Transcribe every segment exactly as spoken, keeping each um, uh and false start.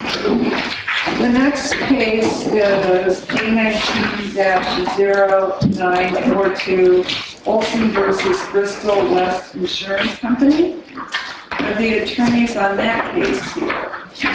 The next case is A nineteen dash zero nine four two Olson versus Bristol West Insurance Company. Are the attorneys on that case here?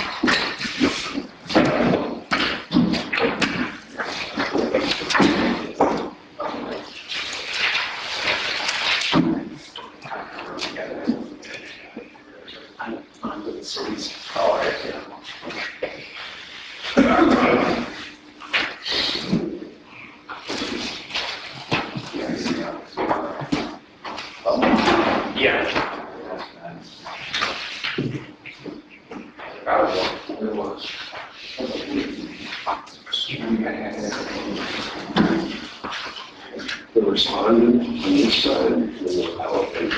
The respondent on this side and the applicant.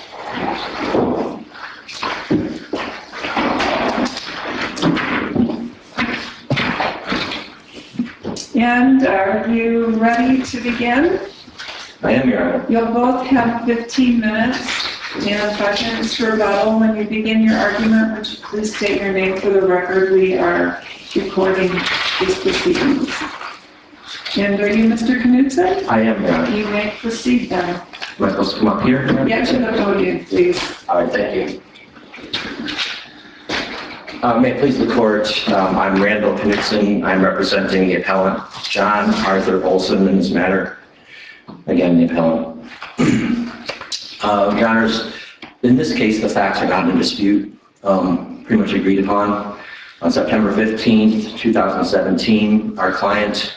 And are you ready to begin? I am, Your Honor. You'll both have fifteen minutes and five minutes for rebuttal. When you begin your argument, would you please state your name for the record? We are recording these proceedings. And are you Mister Knudsen? I am, Your Honor. You may proceed then. Am I supposed to come up here? Get to the podium, please. All right, thank you. Uh, may it please the court, um, I'm Randall Knudsen. I'm representing the appellant, John Arthur Olson, in this matter. Again, the appellant. uh, Your Honors, in this case, the facts are not in dispute, um, pretty much agreed upon. On September fifteenth, two thousand seventeen, our client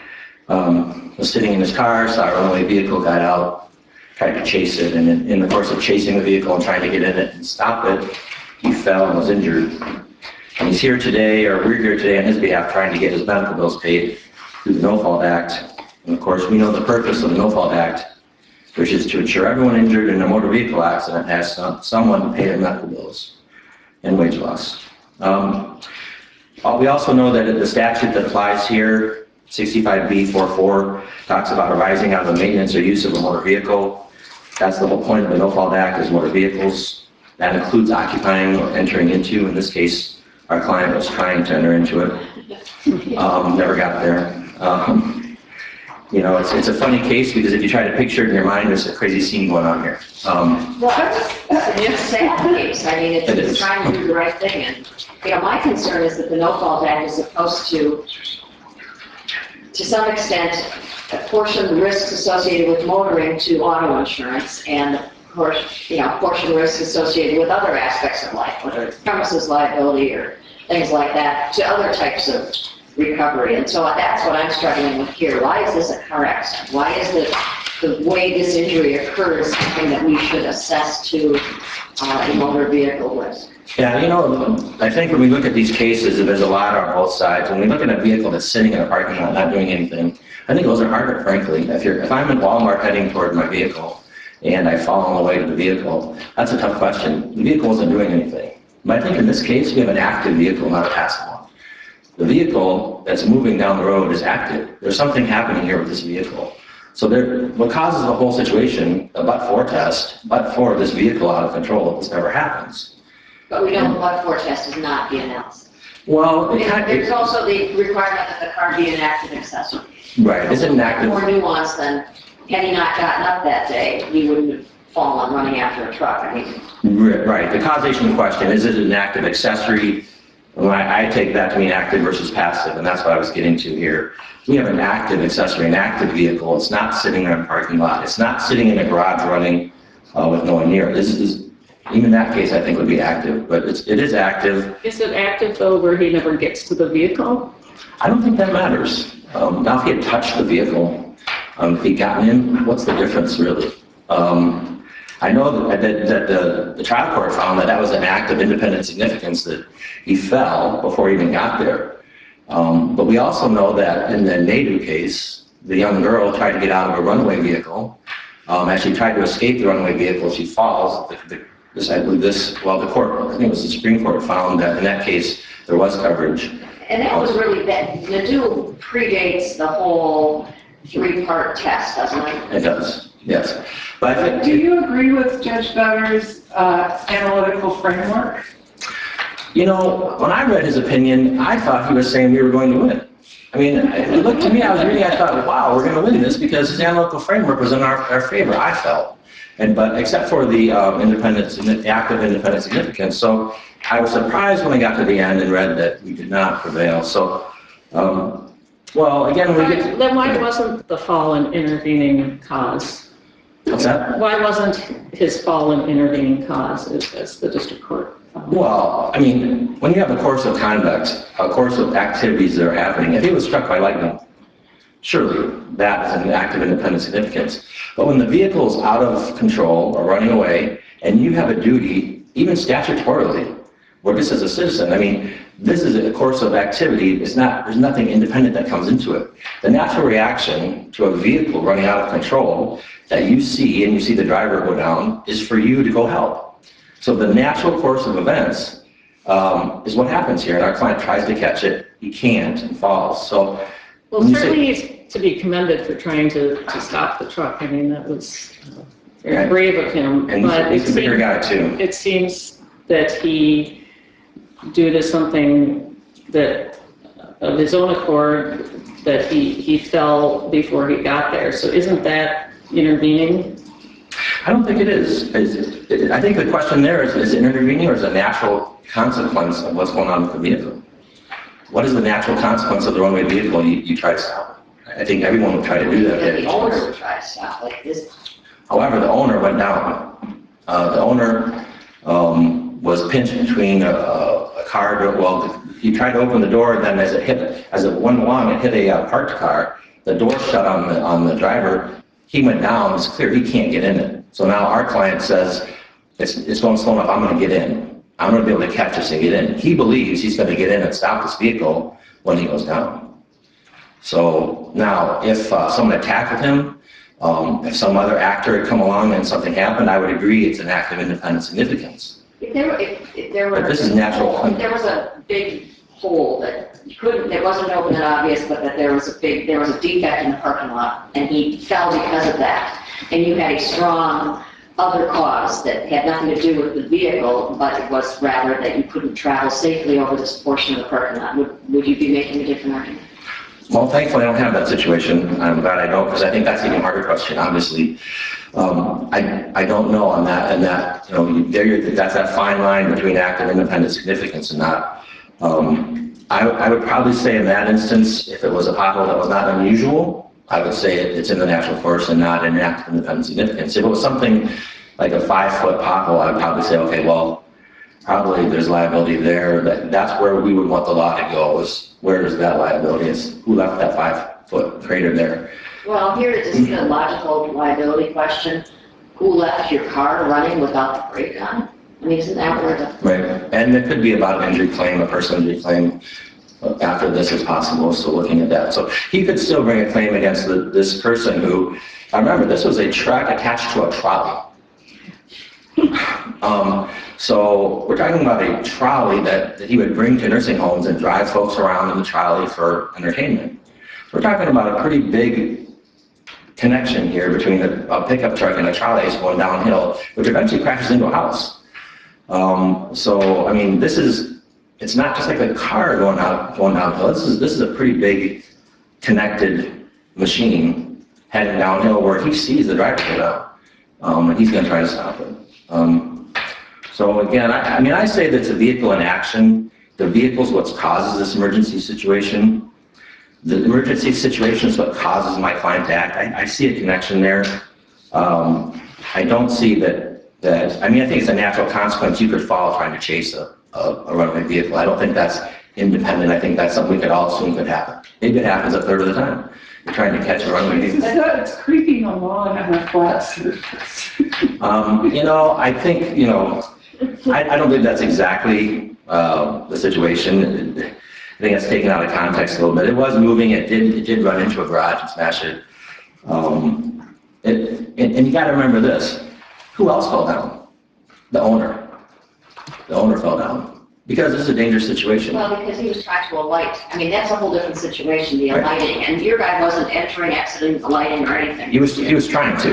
um, was sitting in his car, saw a runaway vehicle, got out, tried to chase it, and in, in the course of chasing the vehicle and trying to get in it and stop it, he fell and was injured. And he's here today, or we're here today on his behalf, trying to get his medical bills paid through the No Fault Act. And of course, we know the purpose of the No Fault Act, which is to ensure everyone injured in a motor vehicle accident has some, someone to pay their medical bills and wage loss. Um, we also know that the statute that applies here, sixty-five B forty-four, talks about arising out of the maintenance or use of a motor vehicle. That's the whole point of the No Fault Act, is motor vehicles. That includes occupying or entering into. In this case, our client was trying to enter into it. Um, never got there. Um, you know, it's, it's a funny case because if you try to picture it in your mind, there's a crazy scene going on here. Um, well, it's a sad case. I mean, it's, it it's trying to do the right thing. And, you know, my concern is that the No Fault Act is supposed to, to some extent, apportion the risks associated with motoring to auto insurance and, of course, you know, apportion risks associated with other aspects of life, whether it's premises liability or things like that, to other types of recovery. And so that's what I'm struggling with here. Why is this a car accident? Why is the, the way this injury occurs something that we should assess to uh, a motor vehicle risk? Yeah, you know, I think when we look at these cases, there's a lot on both sides. When we look at a vehicle that's sitting in a parking lot not doing anything, I think those are harder, frankly. If, you're, if I'm in Walmart heading toward my vehicle and I fall on the way to the vehicle, that's a tough question. The vehicle isn't doing anything. But I think in this case, we have an active vehicle, not a passive one. The vehicle that's moving down the road is active. There's something happening here with this vehicle. So there, what causes the whole situation, a but-for test, but for this vehicle out of control, this never happens. But we know the but-for test is not the analysis. Well, it kind of, there's also the requirement that the car be an active accessory. Right, is it an active? More nuanced than, had he not gotten up that day, he wouldn't have fallen running after a truck. I mean, right, the causation question, is it an active accessory? Well, I, I take that to mean active versus passive, and that's what I was getting to here. We have an active accessory, an active vehicle. It's not sitting in a parking lot. It's not sitting in a garage running uh, with no one near it. This is, even that case, I think, would be active, but it's, it is active. Is it active, though, where he never gets to the vehicle? I don't think that matters. Um, now, if he had touched the vehicle, um, if he'd gotten in, what's the difference, really? Um, I know that, that, that the, the trial court found that that was an act of independent significance, that he fell before he even got there. Um, but we also know that in the Nadu case, the young girl tried to get out of a runaway vehicle. Um, as she tried to escape the runaway vehicle, she falls. The, the, this, I believe this, well, the court, I think it was the Supreme Court, found that in that case, there was coverage. And that was really, that Nadu predates the whole three-part test, doesn't it? It does, yes. But I think, do you agree with Judge Bevers' uh, analytical framework? You know, when I read his opinion, I thought he was saying we were going to win. I mean, it looked to me, I was reading, I thought, wow, we're going to win this because his analytical framework was in our, our favor, I felt. And, but except for the um, independent, the active independent significance. So I was surprised when I got to the end and read that we did not prevail. So, um, well, again, we get. Then why wasn't the fall an intervening cause? What's that? Why wasn't his fall an intervening cause as, as the district court found? Well, I mean, when you have a course of conduct, a course of activities that are happening, if he was struck by lightning, surely that is an act of independent significance. But when the vehicle is out of control or running away, and you have a duty, even statutorily, or just as a citizen, I mean, this is a course of activity. It's not, there's nothing independent that comes into it. The natural reaction to a vehicle running out of control that you see, and you see the driver go down, is for you to go help. So the natural course of events um, is what happens here, and our client tries to catch it, he can't, and falls. So, well, certainly he's to be commended for trying to, to stop the truck. I mean, that was uh, very Right. brave of him. And but he's, he's it a bigger seems, guy too. It seems that he, due to something that of his own accord, that he, he fell before he got there. So isn't that intervening? I don't think it is. It's, I think the question there is, is it intervening or is it a natural consequence of what's going on with the vehicle? What is the natural consequence of the runaway vehicle? You, you try to stop it. I think everyone would try to do that. The owner would try to stop like this. However, the owner went down. Uh, the owner um, was pinched between a, a car, well, he tried to open the door, and then as it hit, as it went along, it hit a uh, parked car. The door shut on the, on the driver. He went down, it's clear he can't get in it. So now our client says, it's, it's going slow enough, I'm gonna get in. I'm gonna be able to catch this and get in. He believes he's gonna get in and stop this vehicle when he goes down. So now, if uh, someone attacked him, um, if some other actor had come along and something happened, I would agree it's an act of independent significance. If there were, if, if there were. But this is natural. If there was a big hole that you couldn't, it wasn't open and obvious, but that there was a big, there was a defect in the parking lot, and he fell because of that, and you had a strong other cause that had nothing to do with the vehicle, but it was rather that you couldn't travel safely over this portion of the parking lot, would, would you be making a different argument? Well, thankfully, I don't have that situation. I'm glad I don't, because I think that's an even harder question, obviously. Um, I, I don't know on that, and that, you know, there, that's that fine line between active independent significance and not. Um, I, I would probably say in that instance, if it was a pothole that was not unusual, I would say it, it's in the natural course and not in active independent significance. If it was something like a five-foot pothole, I would probably say, okay, well, probably there's liability there. That, that's where we would want the law to go, is where is that liability? Is who left that five-foot crater there? Well, here it is a logical liability question. Who left your car running without the brake on? I mean, isn't that where the... Right, and it could be about an injury claim, a personal injury claim after this is possible, so looking at that. So he could still bring a claim against the, this person who, I remember, this was a truck attached to a trolley. Um, so we're talking about a trolley that, that he would bring to nursing homes and drive folks around in the trolley for entertainment. We're talking about a pretty big connection here between a, a pickup truck and a trolley going downhill, which eventually crashes into a house. Um, so, I mean, this is, it's not just like a car going out, going downhill. This is, this is a pretty big connected machine heading downhill where he sees the driver go down, um, and he's going to try to stop it. Um, so again, I, I mean, I say that it's a vehicle in action. The vehicle is what causes this emergency situation. The emergency situation is what causes my client to act. I, I see a connection there. Um, I don't see that, that, I mean, I think it's a natural consequence. You could fall trying to chase a, a, a runaway vehicle. I don't think that's independent. I think that's something we could all assume could happen. Maybe it happens a third of the time. You're trying to catch a runaway vehicle. I thought it's creeping along on a flat surface. Um, you know, I think, you know, I, I don't think that's exactly uh, the situation. I think that's taken out of context a little bit. It was moving. It did. It did run into a garage and smash it. Um, it and, and you got to remember this: who else fell down? The owner. The owner fell down because this is a dangerous situation. Well, because he was trying to alight. I mean, that's a whole different situation, the Right. alighting. And your guy wasn't entering, exiting, alighting, or anything. He was. He was trying to.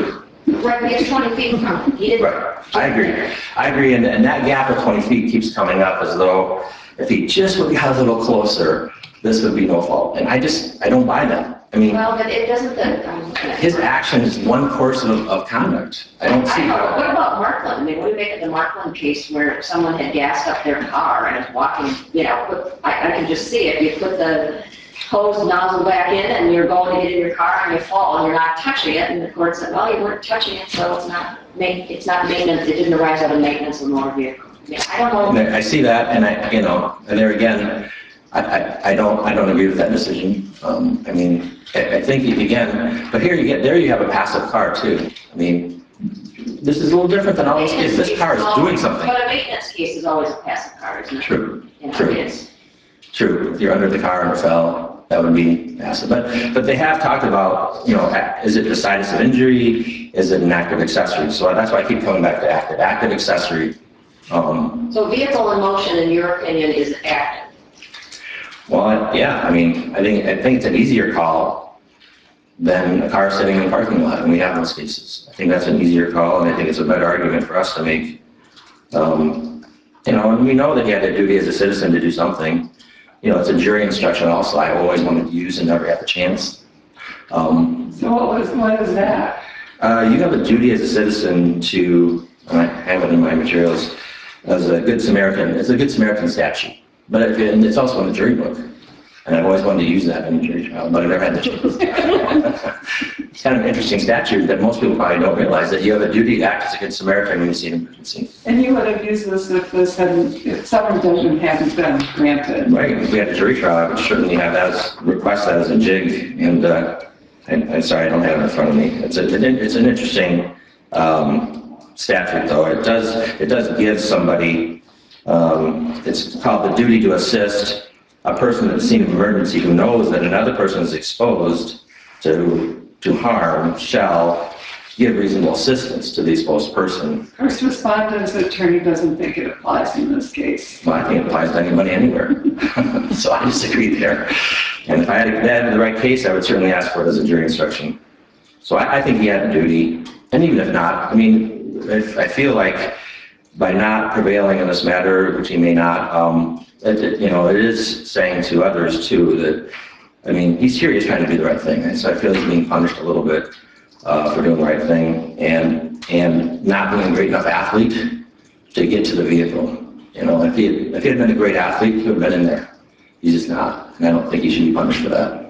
Right, he is twenty feet from, he didn't. Right, I agree. I agree, and, and that gap of twenty feet keeps coming up as though if he just would got a little closer, this would be no fault. And I just, I don't buy that. I mean, Well, but it doesn't, the, um, his action is one course of, of conduct. I don't see I know, how. what about Markland? I mean, what do you make of the Markland case where someone had gassed up their car and is walking, you know, put- I, I can just see it. You put the hose nozzle back in and you're going to get in your car and you fall and you're not touching it. And the court said, well, you weren't touching it, so it's not, ma- it's not maintenance, it didn't arise out of maintenance of motor vehicle. I mean, I don't know. And I I see that, and I, you know, and there again, I, I, I don't, I don't agree with that decision. Um, I mean, I, I think, again, but here you get, there you have a passive car too. I mean, this is a little different than all those cases. This car is doing something. But a maintenance case is always a passive car, isn't it? True, You know, true. it is. True. If you're under the car and it fell, that would be passive. But, but they have talked about, you know, a- is it the situs of injury? Is it an active accessory? So that's why I keep coming back to active, active accessory. Um, So vehicle in motion, in your opinion, is active. Well, I- yeah, I mean, I think, I think it's an easier call than a car sitting in a parking lot, and we have those cases. I think that's an easier call, and I think it's a better argument for us to make. Um, You know, and we know that he had a duty as a citizen to do something. You know, it's a jury instruction also I always wanted to use and never had the chance. Um, So what was, what is that? uh, You have a duty as a citizen to, and I have it in my materials, as a good Samaritan, it's a good Samaritan statute. But it- and it's also in the jury book. And I've always wanted to use that in the jury trial, but I never had the chance. It's kind of an interesting statute that most people probably don't realize, that you have a duty to act as a good Samaritan when you see an emergency. And you would have used this if this hadn't, if summary judgment hadn't been granted. Right, if we had a jury trial, I would certainly have that as, request that as a jig, and, uh, I- I'm sorry, I don't have it in front of me. It's a, it's an interesting, um, statute, though. It does, it does give somebody, um, it's called the duty to assist a person at the scene of emergency who knows that another person is exposed to, to harm shall give reasonable assistance to the exposed person. First respondent's attorney doesn't think it applies in this case. Well, I think it applies to anybody anywhere. So I disagree there. And if I had, if I had the right case, I would certainly ask for it as a jury instruction. So I, I think he had a duty, and even if not, I mean, if, I feel like by not prevailing in this matter, which he may not, um, it, it, you know, it is saying to others too that, I mean, he's here, he's trying to do the right thing, and so I feel he's being punished a little bit uh, for doing the right thing and and not being a great enough athlete to get to the vehicle. You know, if he had, if he had been a great athlete, he would have been in there. He's just not, and I don't think he should be punished for that.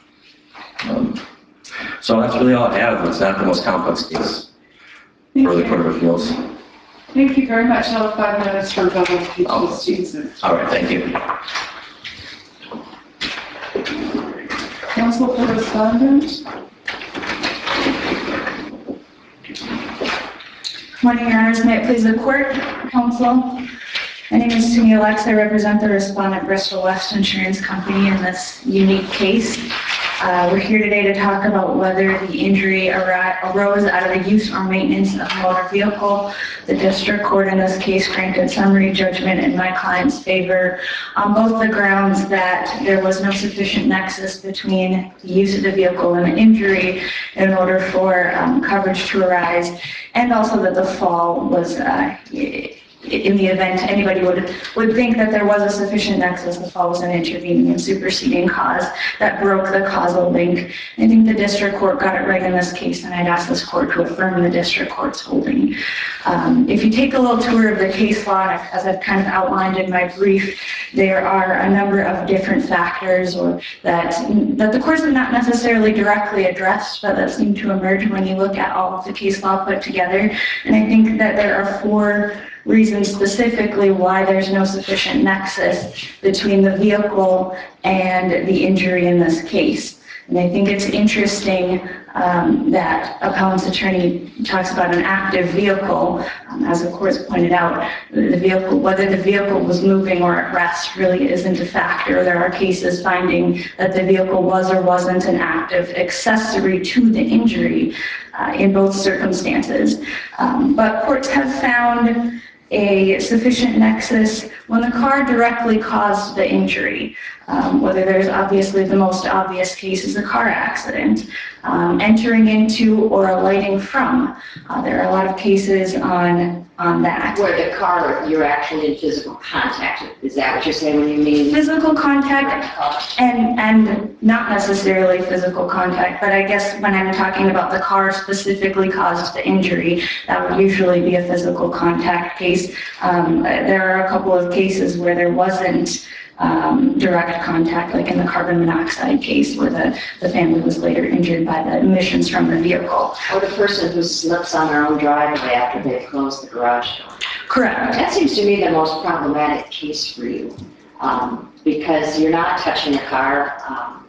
Um, so that's really all I have. It's not the most complex case Thank for the you. Court of Appeals. Thank you very much. I'll have five minutes for double Oh. Stevenson. All right, thank you. Counsel for respondent? Morning, Your Honors. May it please the court, counsel. My name is Tony Alex. I represent the respondent, Bristol West Insurance Company, in this unique case. Uh, we're here today to talk about whether the injury ar- arose out of the use or maintenance of a motor vehicle. The district court in this case granted summary judgment in my client's favor on both the grounds that there was no sufficient nexus between the use of the vehicle and the injury in order for um, coverage to arise, and also that the fall was uh, in the event anybody would would think that there was a sufficient nexus, the fall was an intervening and superseding cause that broke the causal link. I think the district court got it right in this case, and I'd ask this court to affirm the district court's holding. Um, if you take a little tour of the case law, as I've kind of outlined in my brief, there are a number of different factors or that that the courts have not necessarily directly addressed, but that seem to emerge when you look at all of the case law put together. And I think that there are four reasons specifically why there's no sufficient nexus between the vehicle and the injury in this case. And I think it's interesting um, that appellant's attorney talks about an active vehicle. Um, as the court's pointed out, the vehicle, whether the vehicle was moving or at rest really isn't a factor. There are cases finding that the vehicle was or wasn't an active accessory to the injury uh, in both circumstances. Um, but courts have found a sufficient nexus when the car directly caused the injury. Um, whether there's obviously the most obvious case is a car accident, um, entering into or alighting from. Uh, there are a lot of cases on, on that. Where the car, you're actually in physical contact with. Is that what you're saying when you mean? Physical contact and, and not necessarily physical contact, but I guess when I'm talking about the car specifically caused the injury, that would usually be a physical contact case. Um, there are a couple of cases where there wasn't um, direct contact, like in the carbon monoxide case where the, the family was later injured by the emissions from the vehicle. Or the person who slips on their own driveway after they've closed the garage door. Correct. That seems to me the most problematic case for you, um, because you're not touching the car. Um,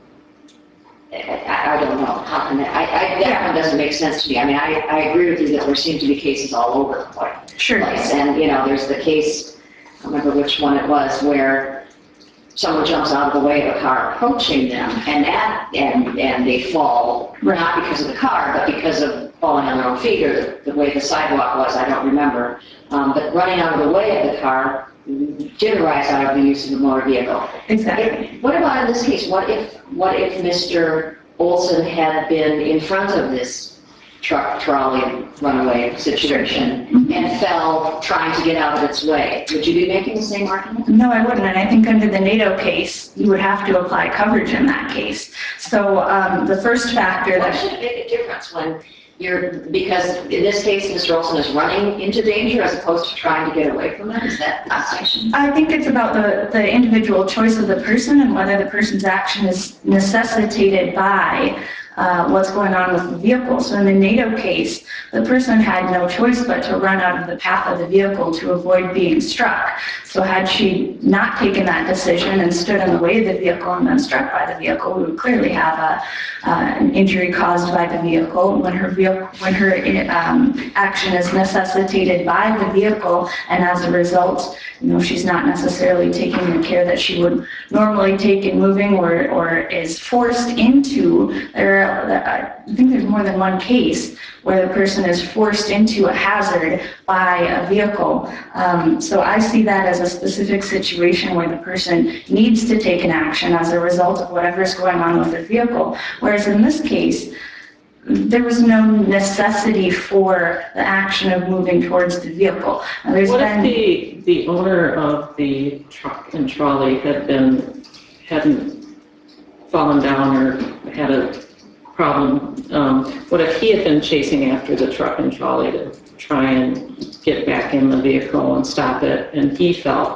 I, I don't know, how can that, I, I, that one doesn't make sense to me. I mean, I, I agree with you that there seem to be cases all over the place. Sure. And, you know, there's the case, I don't remember which one it was, where someone jumps out of the way of a car approaching them, and that, and, and they fall, not because of the car, but because of falling on their own feet, or the, the way the sidewalk was, I don't remember. Um, but running out of the way of the car did arise out of the use of the motor vehicle. Exactly. What about in this case? What if, what if Mister Olson had been in front of this truck trolley runaway situation and fell trying to get out of its way? Would you be making the same argument? No, I wouldn't, and I think under the NATO case, you would have to apply coverage in that case. So um, the first factor Why that... should it make a difference when you're, because in this case, Mister Olson is running into danger as opposed to trying to get away from it? Is that the distinction? I think it's about the, the individual choice of the person and whether the person's action is necessitated by uh, what's going on with the vehicle. So in the NATO case, the person had no choice but to run out of the path of the vehicle to avoid being struck. So had she not taken that decision and stood in the way of the vehicle and been struck by the vehicle, we would clearly have a, uh, an injury caused by the vehicle. When her vehicle, when her um, action is necessitated by the vehicle, and as a result, you know, she's not necessarily taking the care that she would normally take in moving, or, or is forced into, there are, I think there's more than one case where the person is forced into a hazard by a vehicle. Um, so I see that as a specific situation where the person needs to take an action as a result of whatever is going on with the vehicle. Whereas in this case, there was no necessity for the action of moving towards the vehicle. And there's What been, if the, the owner of the truck and trolley had been, hadn't fallen down or had a problem? Um, what if he had been chasing after the truck and trolley to try and get back in the vehicle and stop it, and he fell?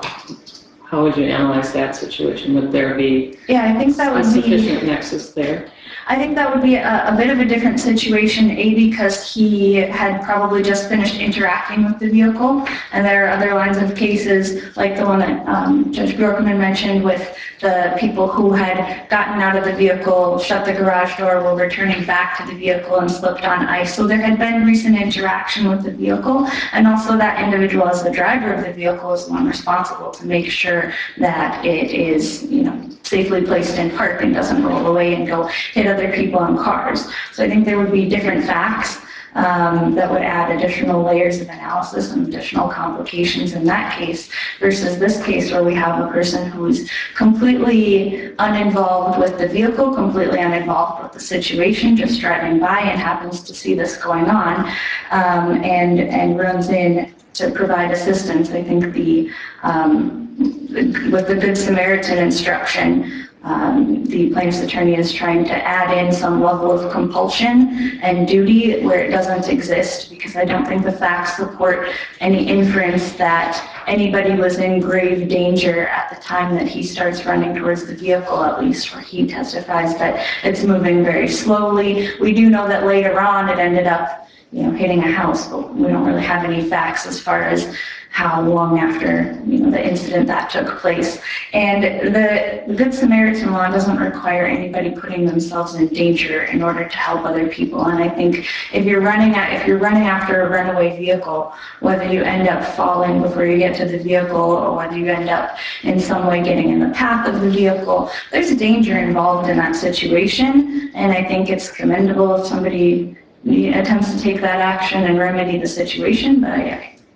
How would you analyze that situation? Would there be yeah, I think that a would be... sufficient nexus there? I think that would be a, a bit of a different situation, A, because he had probably just finished interacting with the vehicle, and there are other lines of cases, like the one that um, Judge Bjorkman mentioned with the people who had gotten out of the vehicle, shut the garage door, were returning back to the vehicle and slipped on ice. So there had been recent interaction with the vehicle, and also that individual as the driver of the vehicle is the one responsible to make sure that it is, you know, safely placed in park and doesn't roll away and go hit other people on cars. So I think there would be different facts um, that would add additional layers of analysis and additional complications in that case versus this case where we have a person who's completely uninvolved with the vehicle, completely uninvolved with the situation, just driving by and happens to see this going on um, and, and runs in to provide assistance. I think the um, with the Good Samaritan instruction, um, the plaintiff's attorney is trying to add in some level of compulsion and duty where it doesn't exist, because I don't think the facts support any inference that anybody was in grave danger at the time that he starts running towards the vehicle, at least where he testifies that it's moving very slowly. We do know that later on it ended up, you know, hitting a house, but we don't really have any facts as far as how long after, you know, the incident that took place. And the, the Good Samaritan law doesn't require anybody putting themselves in danger in order to help other people. And I think if you're running at, if you're running after a runaway vehicle, whether you end up falling before you get to the vehicle or whether you end up in some way getting in the path of the vehicle, there's danger involved in that situation. And I think it's commendable if somebody attempts to take that action and remedy the situation, but I,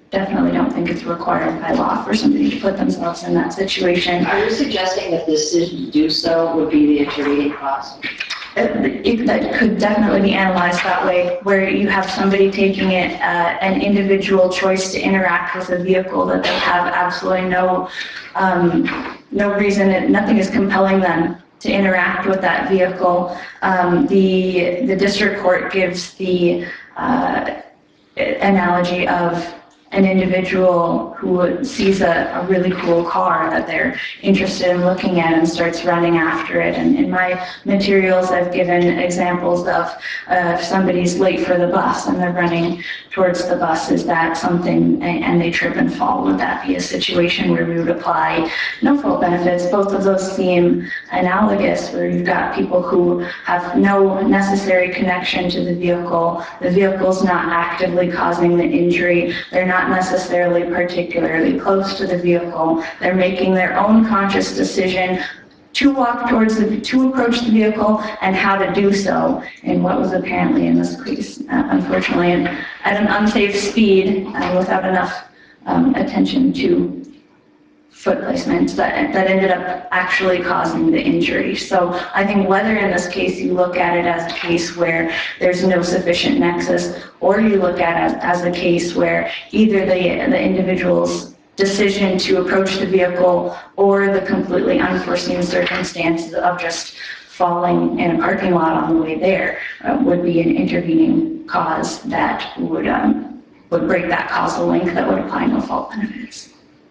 definitely don't think it's required by law for somebody to put themselves in that situation. Are you suggesting that the decision to do so would be the intervening cause? It, it- that could definitely be analyzed that way, where you have somebody taking it, uh, an individual choice to interact with a vehicle that they have absolutely no, um, no reason, nothing is compelling them to interact with that vehicle. Um, the, the district court gives the, uh, analogy of an individual who sees a, a really cool car that they're interested in looking at and starts running after it. And in my materials, I've given examples of uh, if somebody's late for the bus and they're running towards the bus, is that something, and, and they trip and fall, would that be a situation where we would apply no fault benefits? Both of those seem analogous, where you've got people who have no necessary connection to the vehicle. The vehicle's not actively causing the injury. They're not necessarily particularly close to the vehicle. They're making their own conscious decision to walk towards the, to approach the vehicle and how to do so in what was apparently in this case, uh, unfortunately, at an unsafe speed uh, without enough um, attention to foot placements that, that ended up actually causing the injury. So I think whether in this case you look at it as a case where there's no sufficient nexus, or you look at it as a case where either the, the individual's decision to approach the vehicle or the completely unforeseen circumstances of just falling in a parking lot on the way there uh, would be an intervening cause that would, um, would break that causal link that would apply no fault benefits.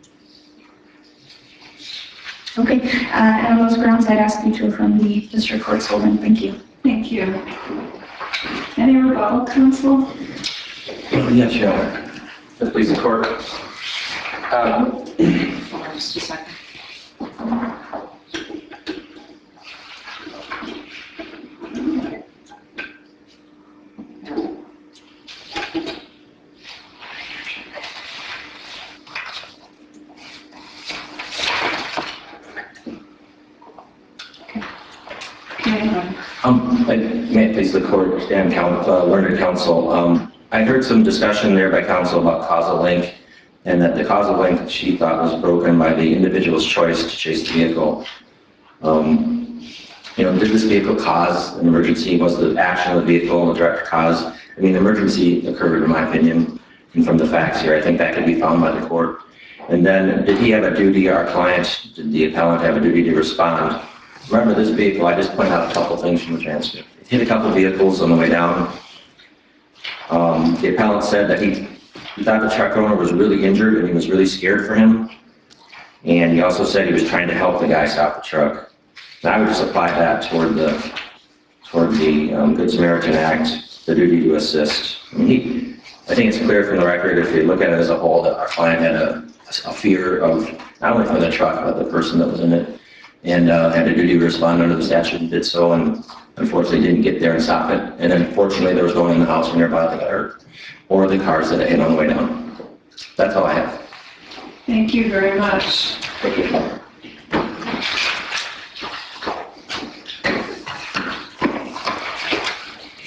Okay, uh, and on those grounds, I'd ask you to affirm the district court's holding. Thank you. Thank you. Any rebuttal, counsel? Yes, Your Honor. Please, the court. Um, Just a second. Um, I- May it please the court and coun- uh, learned counsel, um, I heard some discussion there by counsel about causal link, and that the causal link she thought was broken by the individual's choice to chase the vehicle. Um, you know, did this vehicle cause an emergency? Was the action of the vehicle a direct cause? I mean, the emergency occurred, in my opinion, and from the facts here, I think that could be found by the court. And then, did he have a duty, our client, did the appellant have a duty to respond? Remember, this vehicle, I just point out a couple things from the transcript. It hit a couple vehicles on the way down. Um, the appellant said that he, he thought the truck owner was really injured and he was really scared for him. And he also said he was trying to help the guy stop the truck. And I would just apply that toward the, toward the um, Good Samaritan Act, the duty to assist. I mean, he, I think it's clear from the record, if you look at it as a whole, that our client had a, a fear of not only for the truck, but the person that was in it. And uh, had a duty to respond under the statute and did so, and unfortunately didn't get there and stop it. And unfortunately, there was no one in the house nearby that got hurt, or the cars that it hit on the way down. That's all I have. Thank you very much. Thank you.